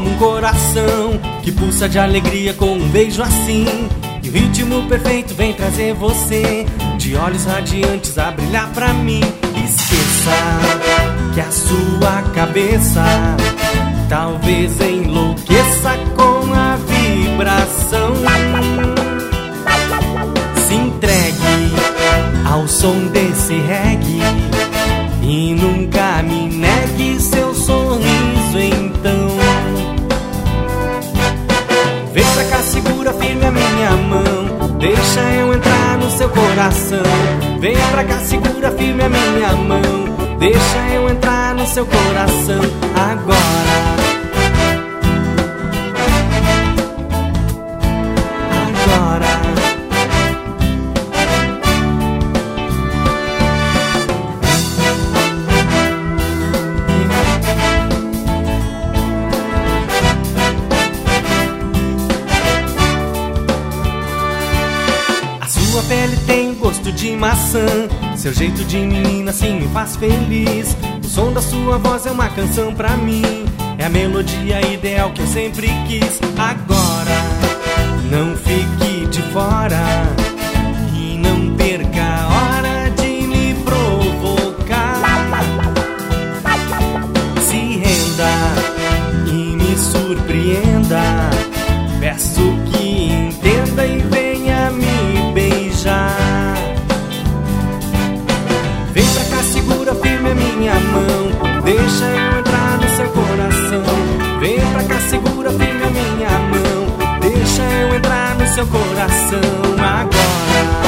como um coração que pulsa de alegria com um beijo assim. E o ritmo perfeito vem trazer você de olhos radiantes a brilhar pra mim. Esqueça que a sua cabeça talvez enlouqueça com a vibração. Se entregue ao som desse reggae e nunca me negue seu sorriso então. Vem pra cá, segura firme a minha mão, deixa eu entrar no seu coração. Vem pra cá, segura firme a minha mão, deixa eu entrar no seu coração agora. Sua pele tem gosto de maçã, seu jeito de menina assim me faz feliz. O som da sua voz é uma canção pra mim, é a melodia ideal que eu sempre quis. Agora, não fique de fora e não perca a hora de me provocar. Se renda e me surpreenda, peço que entenda e venha me beijar. Vem pra cá, segura firme a minha mão, deixa eu entrar no seu coração. Vem pra cá, segura firme a minha mão, deixa eu entrar no seu coração agora.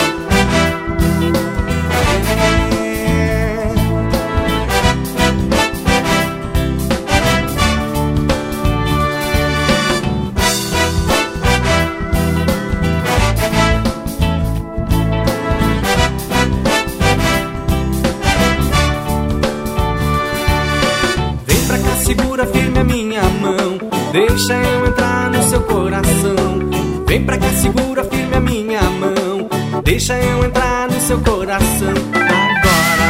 Segura firme a minha mão, deixa eu entrar no seu coração. Vem pra cá, segura firme a minha mão, deixa eu entrar no seu coração agora.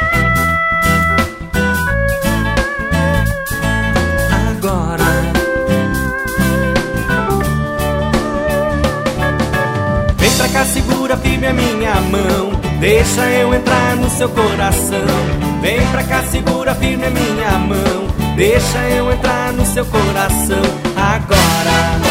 Agora. Vem pra cá, segura firme a minha mão, deixa eu entrar no seu coração. Vem pra cá, segura firme a minha mão, deixa eu entrar no seu coração agora.